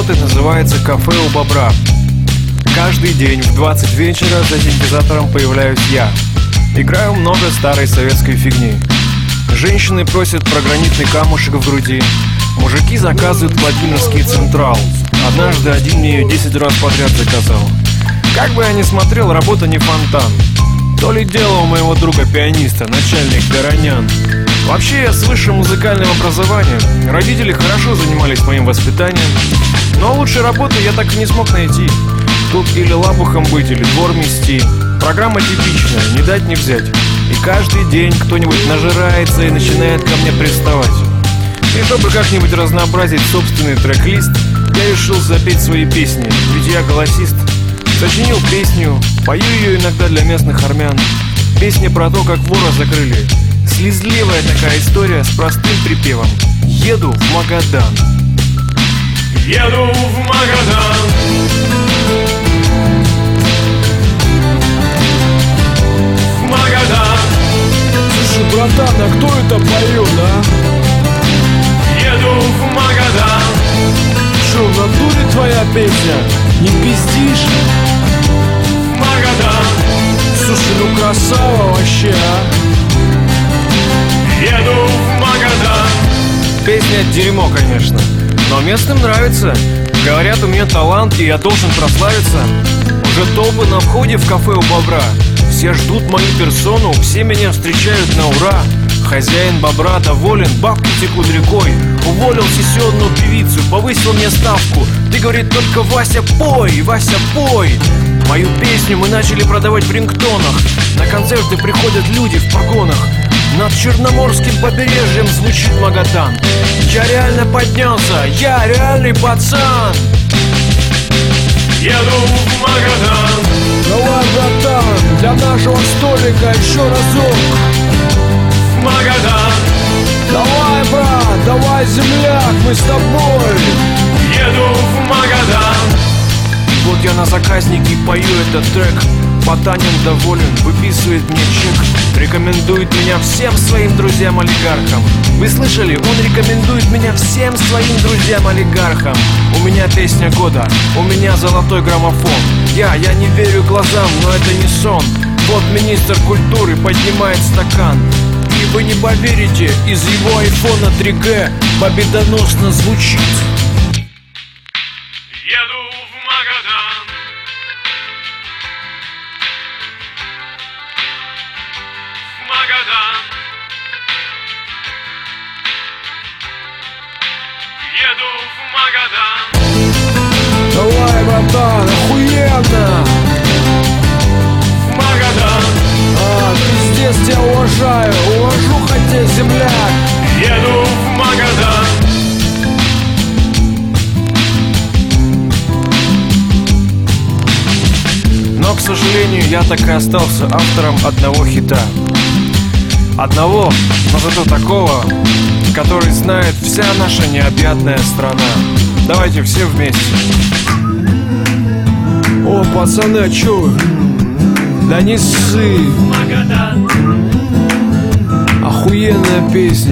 работы называется «Кафе у бобра». Каждый день в 20 вечера за синтезатором появляюсь я. Играю много старой советской фигни. Женщины просят про гранитный камушек в груди. Мужики заказывают Владимирский Централ. Однажды один мне ее 10 раз подряд заказал. Как бы я ни смотрел, работа не фонтан. То ли дело у моего друга-пианиста, начальник Горонян. Вообще я с высшим музыкальным образованием. Родители хорошо занимались моим воспитанием. Но лучшей работы я так и не смог найти. Тут или лабухом быть, или двор мести. Программа типичная, не дать не взять. И каждый день кто-нибудь нажирается и начинает ко мне приставать. И чтобы как-нибудь разнообразить собственный трек-лист, я решил запеть свои песни, ведь я голосист. Сочинил песню, пою ее иногда для местных армян. Песня про то, как вора закрыли. Слезливая такая история с простым припевом. Еду в Магадан. Еду в Магадан. В Магадан. Слушай, братан, а кто это поет, а? Еду в Магадан. Шо, в натуре твоя песня? Не пиздишь? В Магадан. Слушай, ну красава вообще, а? Еду в Магадан. Песня дерьмо, конечно, но местным нравится. Говорят, у меня талант, и я должен прославиться. Уже толпы на входе в кафе у бобра. Все ждут мою персону, все меня встречают на ура. Хозяин бобра доволен, бабки текут рекой. Уволил сессионную певицу, повысил мне ставку. Ты, говорит, только Вася пой, Вася пой. Мою песню мы начали продавать в рингтонах. На концерты приходят люди в погонах. Над Черноморским побережьем звучит Магадан. Я реально поднялся, я реальный пацан. Еду в Магадан. Давай, братан, для нашего столика еще разок. В Магадан. Давай, брат, давай, земляк, мы с тобой. Еду в Магадан. Вот я на заказнике пою этот трек. Потанин доволен, выписывает мне чек. Рекомендует меня всем своим друзьям-олигархам. Вы слышали? Он рекомендует меня всем своим друзьям-олигархам. У меня песня года, у меня золотой граммофон. Я не верю глазам, но это не сон. Вот министр культуры поднимает стакан. И вы не поверите, из его айфона 3G победоносно звучит. Еду в Магадан. В Магадан. Еду в Магадан. Давай, братан, охуенно! В Магадан. Пиздец, тебя уважаю, увожу хотя земляк. Еду в Магадан. Но, к сожалению, я так и остался автором одного хита. Одного, но зато такого, который знает вся наша необъятная страна. Давайте все вместе. О, пацаны, а чё вы? Да не ссы. Магадан. Охуенная песня.